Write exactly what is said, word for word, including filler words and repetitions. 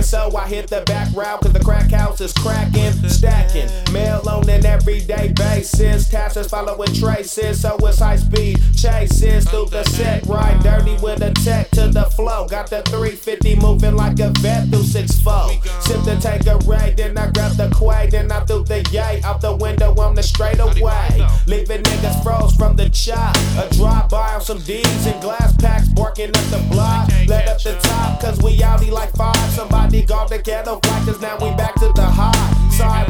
so I hit the back route, cause the crack house is cracking, stacking. Mail on an everyday basis, tasks following traces, so it's high speed chases through the set, right dirty with a tech to the flow. Got the three fifty moving like a vet through six four. Sip the take a raid, then I grab the quay, then I threw the yay out the window on the straightaway, leaving niggas froze from the chop. A drive by on some D's and glass packs, barking up the block. Let up the top, cause we outie like five. Somebody got the ghetto black, cause now we back to the high. Sorry